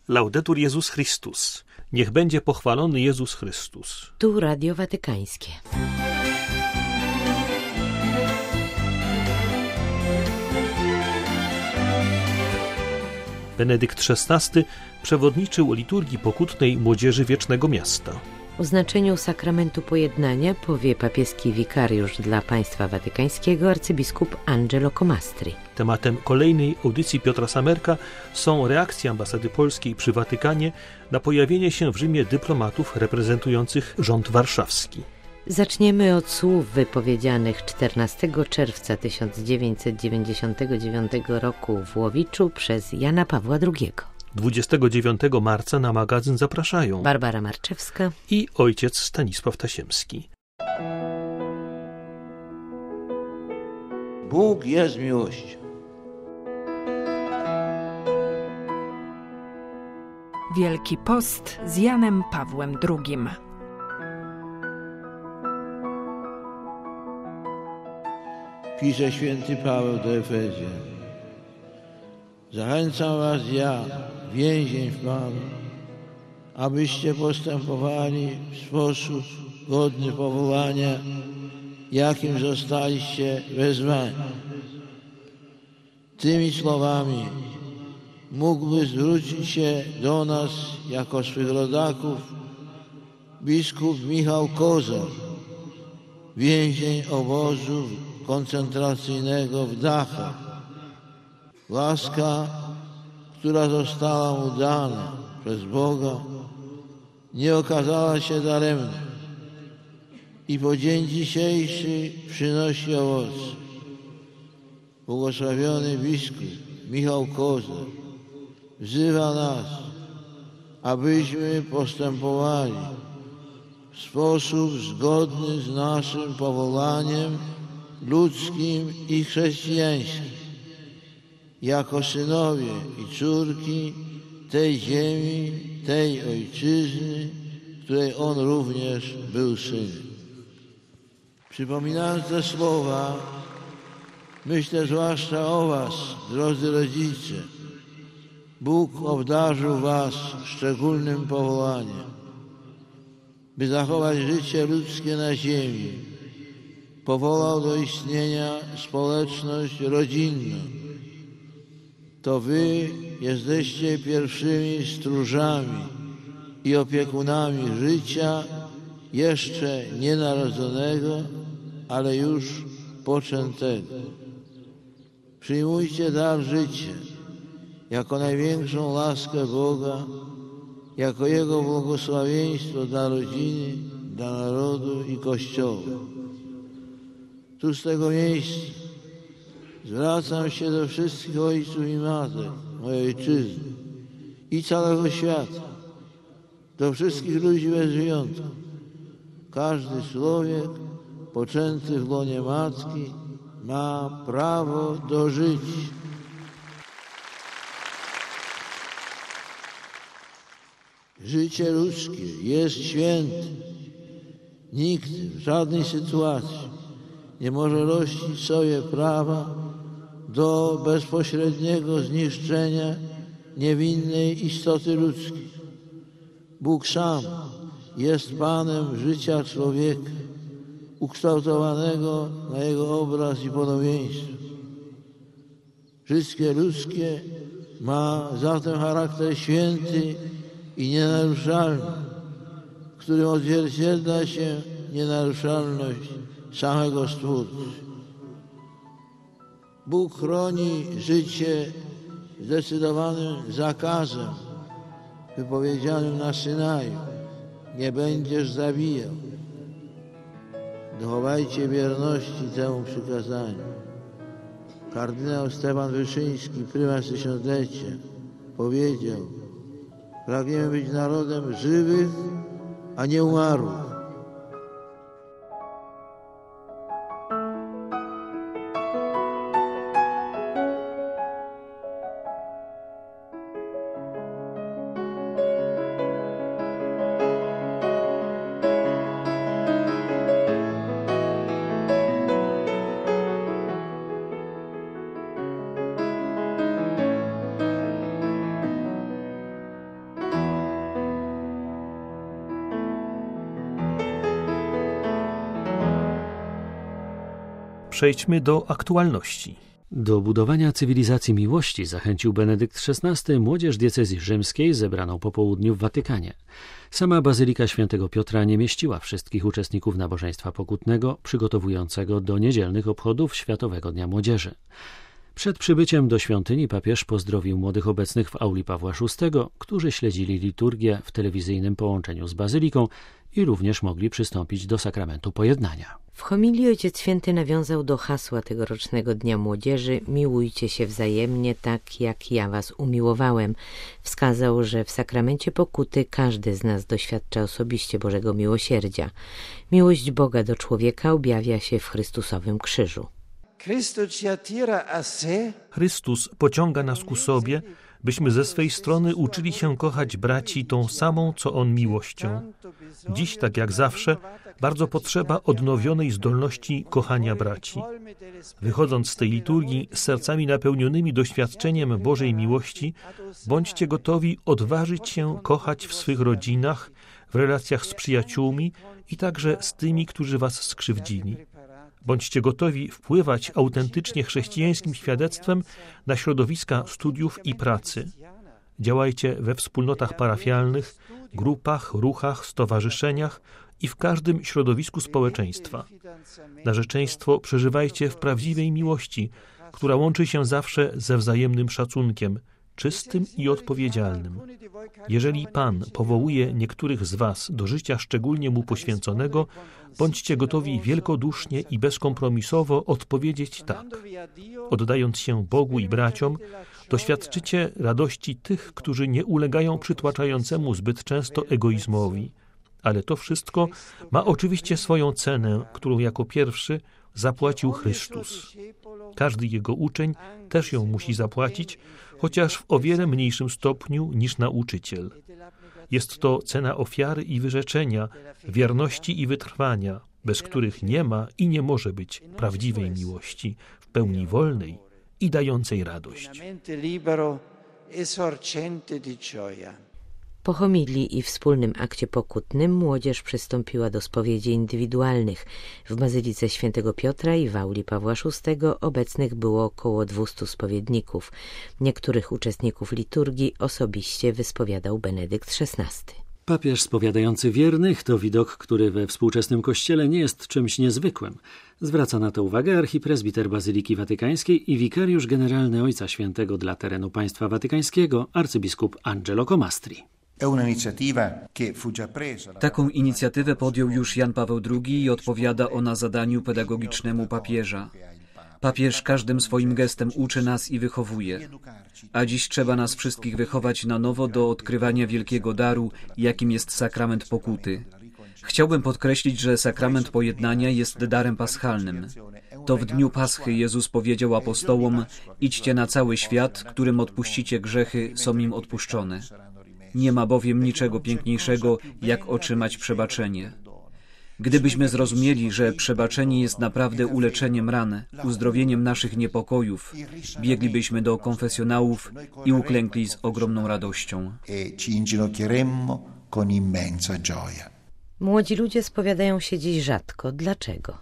Laudetur Jezus Chrystus. Niech będzie pochwalony Jezus Chrystus. Tu Radio Watykańskie. Benedykt XVI przewodniczył liturgii pokutnej Młodzieży Wiecznego Miasta. O znaczeniu sakramentu pojednania powie papieski wikariusz dla państwa watykańskiego arcybiskup Angelo Comastri. Tematem kolejnej audycji Piotra Samerka są reakcje ambasady polskiej przy Watykanie na pojawienie się w Rzymie dyplomatów reprezentujących rząd warszawski. Zaczniemy od słów wypowiedzianych 14 czerwca 1999 roku w Łowiczu przez Jana Pawła II. 29 marca na magazyn zapraszają Barbara Marczewska i ojciec Stanisław Tasiemski. Bóg jest miłością. Wielki Post z Janem Pawłem II. Pisze święty Paweł do Efezjan. Zachęcam was ja, więzień w Panu, abyście postępowali w sposób godny powołania, jakim zostaliście wezwani. Tymi słowami mógłby zwrócić się do nas jako swych rodaków biskup Michał Kozar, więzień obozu koncentracyjnego w Dachau. Łaska, która została mu dana przez Boga, nie okazała się daremna i po dzień dzisiejszy przynosi owoce. Błogosławiony biskup Michał Kozar wzywa nas, abyśmy postępowali w sposób zgodny z naszym powołaniem ludzkim i chrześcijańskim, jako synowie i córki tej ziemi, tej ojczyzny, której on również był synem. Przypominając te słowa, myślę zwłaszcza o was, drodzy rodzice. Bóg obdarzył was szczególnym powołaniem, by zachować życie ludzkie na ziemi. Powołał do istnienia społeczność rodzinną. To wy jesteście pierwszymi stróżami i opiekunami życia jeszcze nienarodzonego, ale już poczętego. Przyjmujcie dar życia jako największą łaskę Boga, jako Jego błogosławieństwo dla rodziny, dla narodu i Kościoła. Tu z tego miejsca zwracam się do wszystkich ojców i matek mojej ojczyzny i całego świata, do wszystkich ludzi bez wyjątku. Każdy człowiek poczęty w łonie matki ma prawo do życia. Życie ludzkie jest święte. Nikt w żadnej sytuacji nie może rościć sobie prawa do bezpośredniego zniszczenia niewinnej istoty ludzkiej. Bóg sam jest Panem życia człowieka, ukształtowanego na Jego obraz i podobieństwo. Życie ludzkie ma zatem charakter święty i nienaruszalny, w którym odzwierciedla się nienaruszalność samego Stwórcy. Bóg chroni życie zdecydowanym zakazem wypowiedzianym na Synaju. Nie będziesz zabijał. Dochowajcie wierności temu przykazaniu. Kardynał Stefan Wyszyński, prymas tysiąclecia, powiedział: pragniemy być narodem żywych, a nie umarłych. przejdźmy do aktualności. Do budowania cywilizacji miłości zachęcił Benedykt XVI młodzież diecezji rzymskiej zebraną po południu w Watykanie. Sama Bazylika Świętego Piotra nie mieściła wszystkich uczestników nabożeństwa pokutnego przygotowującego do niedzielnych obchodów Światowego Dnia Młodzieży. Przed przybyciem do świątyni papież pozdrowił młodych obecnych w auli Pawła VI, którzy śledzili liturgię w telewizyjnym połączeniu z bazyliką i również mogli przystąpić do sakramentu pojednania. W homilii Ojciec Święty nawiązał do hasła tegorocznego Dnia Młodzieży: miłujcie się wzajemnie tak, jak ja was umiłowałem. Wskazał, że w sakramencie pokuty każdy z nas doświadcza osobiście Bożego miłosierdzia. Miłość Boga do człowieka objawia się w Chrystusowym krzyżu. Chrystus pociąga nas ku sobie, byśmy ze swej strony uczyli się kochać braci tą samą, co On miłością. Dziś, tak jak zawsze, bardzo potrzeba odnowionej zdolności kochania braci. Wychodząc z tej liturgii z sercami napełnionymi doświadczeniem Bożej miłości, bądźcie gotowi odważyć się kochać w swych rodzinach, w relacjach z przyjaciółmi i także z tymi, którzy was skrzywdzili. Bądźcie gotowi wpływać autentycznie chrześcijańskim świadectwem na środowiska studiów i pracy. Działajcie we wspólnotach parafialnych, grupach, ruchach, stowarzyszeniach i w każdym środowisku społeczeństwa. Narzeczeństwo przeżywajcie w prawdziwej miłości, która łączy się zawsze ze wzajemnym szacunkiem, czystym i odpowiedzialnym. Jeżeli Pan powołuje niektórych z was do życia szczególnie Mu poświęconego, bądźcie gotowi wielkodusznie i bezkompromisowo odpowiedzieć tak. Oddając się Bogu i braciom, doświadczycie radości tych, którzy nie ulegają przytłaczającemu zbyt często egoizmowi. Ale to wszystko ma oczywiście swoją cenę, którą jako pierwszy zapłacił Chrystus. Każdy Jego uczeń też ją musi zapłacić, chociaż w o wiele mniejszym stopniu niż nauczyciel. Jest to cena ofiary i wyrzeczenia, wierności i wytrwania, bez których nie ma i nie może być prawdziwej miłości, w pełni wolnej i dającej radość. Po homilii i wspólnym akcie pokutnym młodzież przystąpiła do spowiedzi indywidualnych. W Bazylice Świętego Piotra i w auli Pawła VI obecnych było około 200 spowiedników. Niektórych uczestników liturgii osobiście wyspowiadał Benedykt XVI. Papież spowiadający wiernych to widok, który we współczesnym Kościele nie jest czymś niezwykłym. Zwraca na to uwagę archipresbiter Bazyliki Watykańskiej i wikariusz generalny Ojca Świętego dla terenu Państwa Watykańskiego, arcybiskup Angelo Comastri. Taką inicjatywę podjął już Jan Paweł II i odpowiada ona zadaniu pedagogicznemu papieża. Papież każdym swoim gestem uczy nas i wychowuje. A dziś trzeba nas wszystkich wychować na nowo do odkrywania wielkiego daru, jakim jest sakrament pokuty. Chciałbym podkreślić, że sakrament pojednania jest darem paschalnym. To w dniu Paschy Jezus powiedział apostołom: idźcie na cały świat, którym odpuścicie grzechy, są im odpuszczone. Nie ma bowiem niczego piękniejszego, jak otrzymać przebaczenie. Gdybyśmy zrozumieli, że przebaczenie jest naprawdę uleczeniem ran, uzdrowieniem naszych niepokojów, bieglibyśmy do konfesjonałów i uklękli z ogromną radością. Młodzi ludzie spowiadają się dziś rzadko. Dlaczego?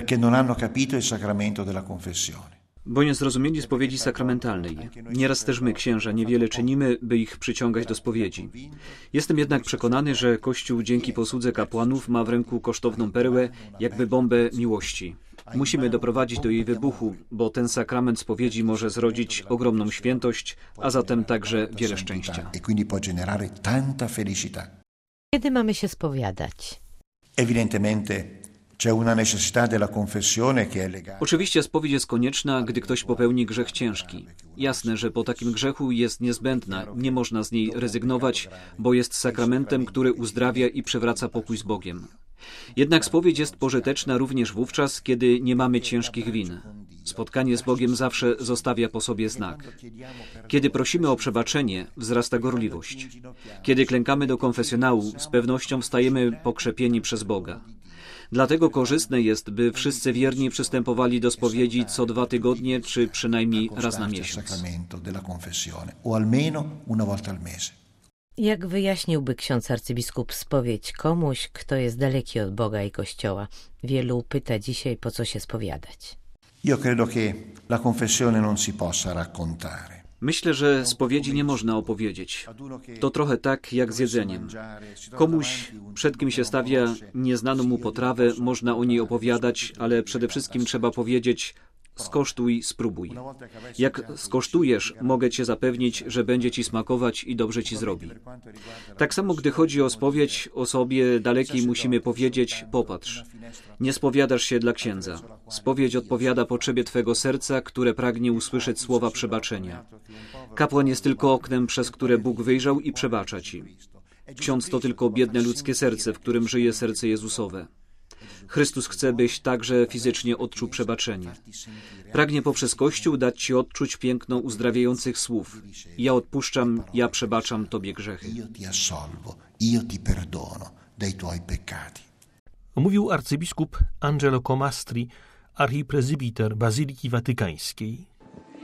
Bo nie zrozumieli spowiedzi sakramentalnej. Nieraz też my, księża, niewiele czynimy, by ich przyciągać do spowiedzi. Jestem jednak przekonany, że Kościół dzięki posłudze kapłanów ma w ręku kosztowną perłę, jakby bombę miłości. Musimy doprowadzić do jej wybuchu, bo ten sakrament spowiedzi może zrodzić ogromną świętość, a zatem także wiele szczęścia. Kiedy mamy się spowiadać? Oczywiście spowiedź jest konieczna, gdy ktoś popełni grzech ciężki. Jasne, że po takim grzechu jest niezbędna, nie można z niej rezygnować, bo jest sakramentem, który uzdrawia i przywraca pokój z Bogiem. Jednak spowiedź jest pożyteczna również wówczas, kiedy nie mamy ciężkich win. Spotkanie z Bogiem zawsze zostawia po sobie znak. Kiedy prosimy o przebaczenie, wzrasta gorliwość. Kiedy klękamy do konfesjonału, z pewnością stajemy pokrzepieni przez Boga. Dlatego korzystne jest, by wszyscy wierni przystępowali do spowiedzi co 2 tygodnie, czy przynajmniej raz na miesiąc. Jak wyjaśniłby ksiądz arcybiskup spowiedź komuś, kto jest daleki od Boga i Kościoła? Wielu pyta dzisiaj, po co się spowiadać. Io credo che la confessione non si possa raccontare. Myślę, że spowiedzi nie można opowiedzieć. To trochę tak jak z jedzeniem. Komuś, przed kim się stawia nieznaną mu potrawę, można o niej opowiadać, ale przede wszystkim trzeba powiedzieć: skosztuj, spróbuj. Jak skosztujesz, mogę cię zapewnić, że będzie ci smakować i dobrze ci zrobi. Tak samo, gdy chodzi o spowiedź, osobie dalekiej musimy powiedzieć: popatrz, nie spowiadasz się dla księdza. Spowiedź odpowiada potrzebie twego serca, które pragnie usłyszeć słowa przebaczenia. Kapłan jest tylko oknem, przez które Bóg wyjrzał i przebacza ci. Ksiądz to tylko biedne ludzkie serce, w którym żyje serce Jezusowe. Chrystus chce, byś także fizycznie odczuł przebaczenie. Pragnie poprzez Kościół dać ci odczuć piękno uzdrawiających słów: ja odpuszczam, ja przebaczam tobie grzechy. Mówił arcybiskup Angelo Comastri, archiprezybiter Bazyliki Watykańskiej.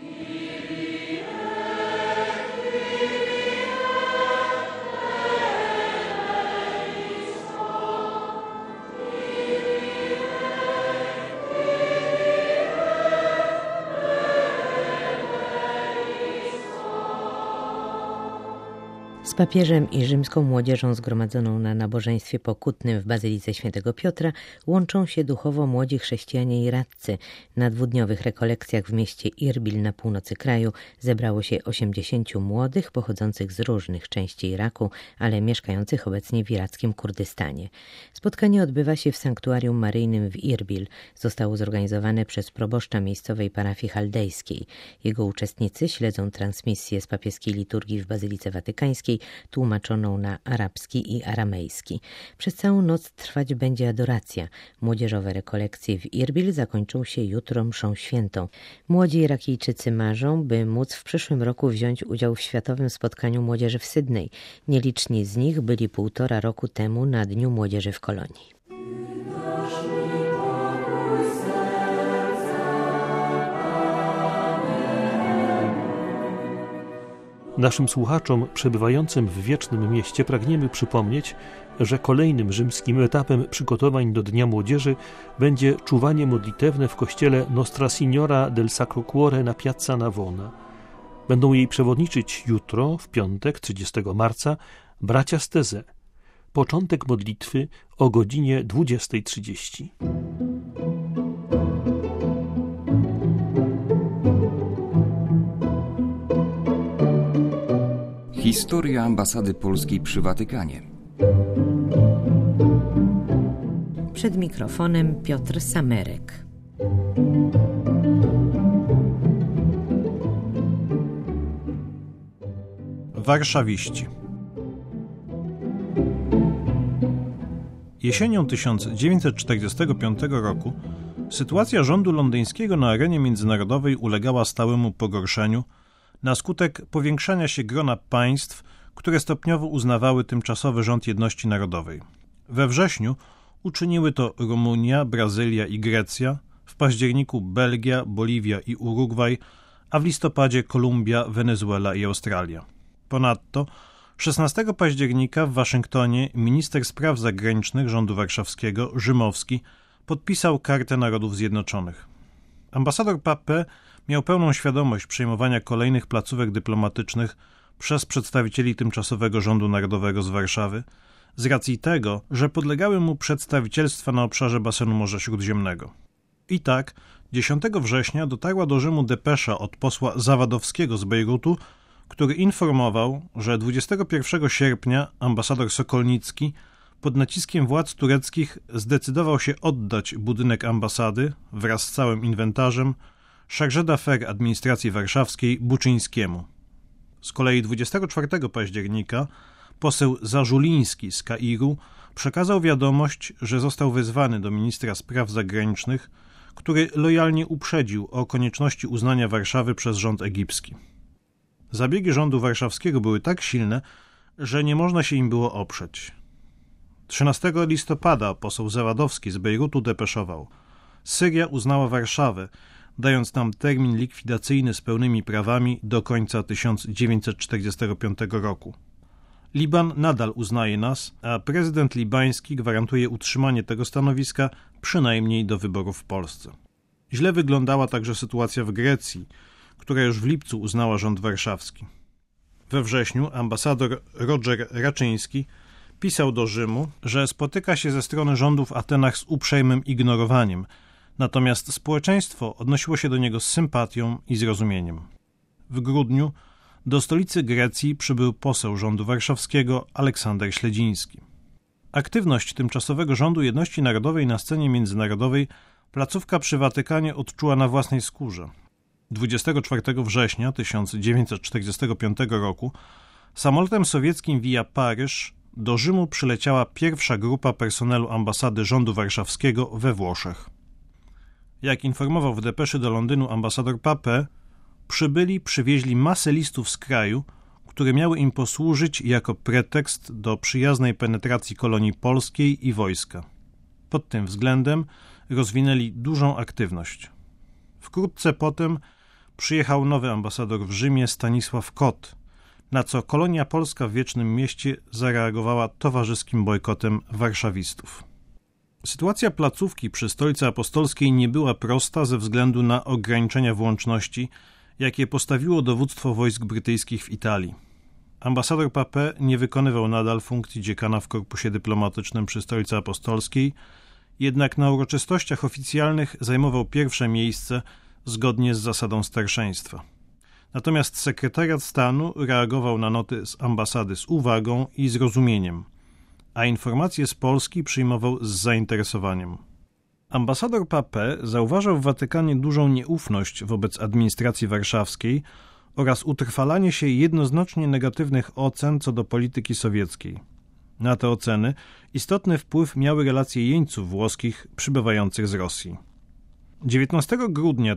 Z papieżem i rzymską młodzieżą zgromadzoną na nabożeństwie pokutnym w Bazylice Świętego Piotra łączą się duchowo młodzi chrześcijanie i radcy. Na dwudniowych rekolekcjach w mieście Irbil na północy kraju zebrało się 80 młodych pochodzących z różnych części Iraku, ale mieszkających obecnie w irackim Kurdystanie. Spotkanie odbywa się w sanktuarium maryjnym w Irbil. Zostało zorganizowane przez proboszcza miejscowej parafii chaldejskiej. Jego uczestnicy śledzą transmisję z papieskiej liturgii w Bazylice Watykańskiej, tłumaczoną na arabski i aramejski. Przez całą noc trwać będzie adoracja. Młodzieżowe rekolekcje w Irbil zakończą się jutro mszą świętą. Młodzi Irakijczycy marzą, by móc w przyszłym roku wziąć udział w światowym spotkaniu młodzieży w Sydney. Nieliczni z nich byli 1,5 roku temu na Dniu Młodzieży w Kolonii. Naszym słuchaczom przebywającym w Wiecznym Mieście pragniemy przypomnieć, że kolejnym rzymskim etapem przygotowań do Dnia Młodzieży będzie czuwanie modlitewne w kościele Nostra Signora del Sacro Cuore na Piazza Navona. Będą jej przewodniczyć jutro, w piątek, 30 marca, bracia z Teze. Początek modlitwy o godzinie 20:30. Historia ambasady polskiej przy Watykanie. Przed mikrofonem Piotr Samerek. Warszawiści. Jesienią 1945 roku sytuacja rządu londyńskiego na arenie międzynarodowej ulegała stałemu pogorszeniu na skutek powiększania się grona państw, które stopniowo uznawały tymczasowy rząd jedności narodowej. We wrześniu uczyniły to Rumunia, Brazylia i Grecja, w październiku Belgia, Boliwia i Urugwaj, a w listopadzie Kolumbia, Wenezuela i Australia. Ponadto 16 października w Waszyngtonie minister spraw zagranicznych rządu warszawskiego, Rzymowski, podpisał Kartę Narodów Zjednoczonych. Ambasador Pape miał pełną świadomość przejmowania kolejnych placówek dyplomatycznych przez przedstawicieli tymczasowego rządu narodowego z Warszawy, z racji tego, że podlegały mu przedstawicielstwa na obszarze basenu Morza Śródziemnego. I tak 10 września dotarła do Rzymu depesza od posła Zawadowskiego z Bejrutu, który informował, że 21 sierpnia ambasador Sokolnicki pod naciskiem władz tureckich zdecydował się oddać budynek ambasady wraz z całym inwentarzem chargé d'affaires administracji warszawskiej Buczyńskiemu. Z kolei 24 października poseł Zarzuliński z Kairu przekazał wiadomość, że został wezwany do ministra spraw zagranicznych, który lojalnie uprzedził o konieczności uznania Warszawy przez rząd egipski. Zabiegi rządu warszawskiego były tak silne, że nie można się im było oprzeć. 13 listopada poseł Zawadowski z Bejrutu depeszował: Syria uznała Warszawę, dając nam termin likwidacyjny z pełnymi prawami do końca 1945 roku. Liban nadal uznaje nas, a prezydent libański gwarantuje utrzymanie tego stanowiska przynajmniej do wyborów w Polsce. Źle wyglądała także sytuacja w Grecji, która już w lipcu uznała rząd warszawski. We wrześniu ambasador Roger Raczyński pisał do Rzymu, że spotyka się ze strony rządu w Atenach z uprzejmym ignorowaniem, natomiast społeczeństwo odnosiło się do niego z sympatią i zrozumieniem. W grudniu do stolicy Grecji przybył poseł rządu warszawskiego Aleksander Śledziński. Aktywność tymczasowego rządu jedności narodowej na scenie międzynarodowej placówka przy Watykanie odczuła na własnej skórze. 24 września 1945 roku samolotem sowieckim via Paryż do Rzymu przyleciała pierwsza grupa personelu ambasady rządu warszawskiego we Włoszech. Jak informował w depeszy do Londynu ambasador Papin, przywieźli masę listów z kraju, które miały im posłużyć jako pretekst do przyjaznej penetracji kolonii polskiej i wojska. Pod tym względem rozwinęli dużą aktywność. Wkrótce potem przyjechał nowy ambasador w Rzymie Stanisław Kot, na co kolonia polska w Wiecznym Mieście zareagowała towarzyskim bojkotem warszawistów. Sytuacja placówki przy Stolicy Apostolskiej nie była prosta ze względu na ograniczenia włączności, jakie postawiło dowództwo wojsk brytyjskich w Italii. Ambasador Papin nie wykonywał nadal funkcji dziekana w korpusie dyplomatycznym przy Stolicy Apostolskiej, jednak na uroczystościach oficjalnych zajmował pierwsze miejsce zgodnie z zasadą starszeństwa. Natomiast sekretariat stanu reagował na noty z ambasady z uwagą i zrozumieniem, a informacje z Polski przyjmował z zainteresowaniem. Ambasador Papin zauważał w Watykanie dużą nieufność wobec administracji warszawskiej oraz utrwalanie się jednoznacznie negatywnych ocen co do polityki sowieckiej. Na te oceny istotny wpływ miały relacje jeńców włoskich przybywających z Rosji. 19 grudnia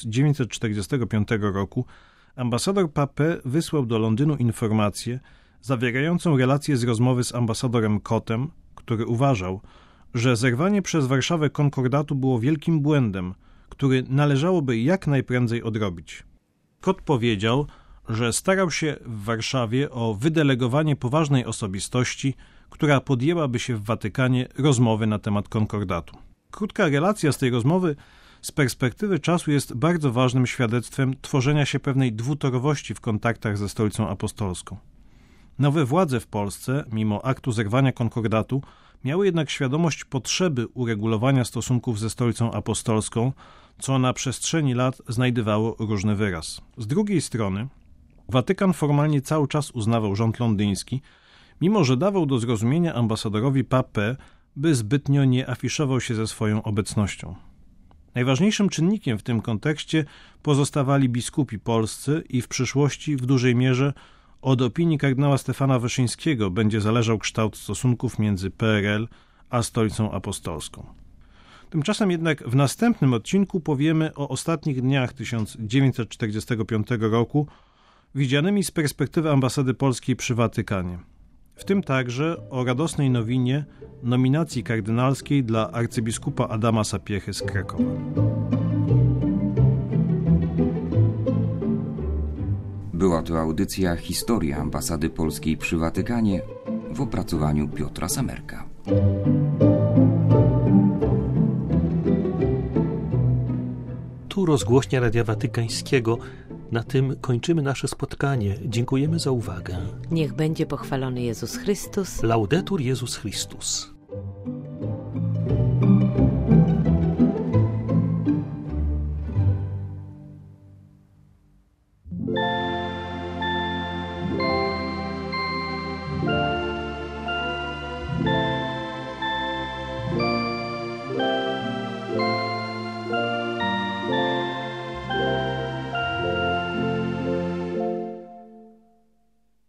1945 roku ambasador Papin wysłał do Londynu informację zawierającą relację z rozmowy z ambasadorem Kotem, który uważał, że zerwanie przez Warszawę konkordatu było wielkim błędem, który należałoby jak najprędzej odrobić. Kot powiedział, że starał się w Warszawie o wydelegowanie poważnej osobistości, która podjęłaby się w Watykanie rozmowy na temat konkordatu. Krótka relacja z tej rozmowy z perspektywy czasu jest bardzo ważnym świadectwem tworzenia się pewnej dwutorowości w kontaktach ze Stolicą Apostolską. Nowe władze w Polsce, mimo aktu zerwania konkordatu, miały jednak świadomość potrzeby uregulowania stosunków ze Stolicą Apostolską, co na przestrzeni lat znajdowało różny wyraz. Z drugiej strony Watykan formalnie cały czas uznawał rząd londyński, mimo że dawał do zrozumienia ambasadorowi Papin, by zbytnio nie afiszował się ze swoją obecnością. Najważniejszym czynnikiem w tym kontekście pozostawali biskupi polscy i w przyszłości w dużej mierze od opinii kardynała Stefana Wyszyńskiego będzie zależał kształt stosunków między PRL a Stolicą Apostolską. Tymczasem jednak w następnym odcinku powiemy o ostatnich dniach 1945 roku, widzianymi z perspektywy ambasady polskiej przy Watykanie. W tym także o radosnej nowinie nominacji kardynalskiej dla arcybiskupa Adama Sapiechy z Krakowa. Była to audycja Historia ambasady polskiej przy Watykanie w opracowaniu Piotra Samerka. Tu rozgłośnia Radia Watykańskiego. Na tym kończymy nasze spotkanie. Dziękujemy za uwagę. Niech będzie pochwalony Jezus Chrystus. Laudetur Jezus Chrystus.